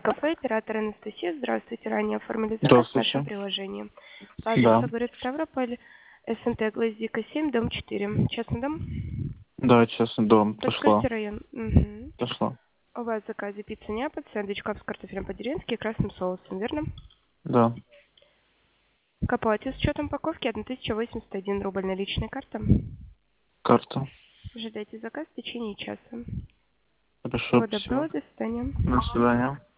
кафе, оператор Анастасия. Здравствуйте, ранее оформили заказ в Здравствуйте. нашем приложении. По Да. адресу город Ставрополь, СНТ Гвоздика 7, дом 4. Частный дом? Да, частный дом. Пошла. Подскажите район. Угу. Пошла. У вас в заказе пицца Неаполь, сэндвич кап с картофелем по-деревенски и красным соусом, верно? Да. К оплате с учетом упаковки 1081 рубль, наличная карта. Карта. Ожидайте заказ в течение часа. Хорошо, Всего доброго, спасибо. до свидания. До свидания.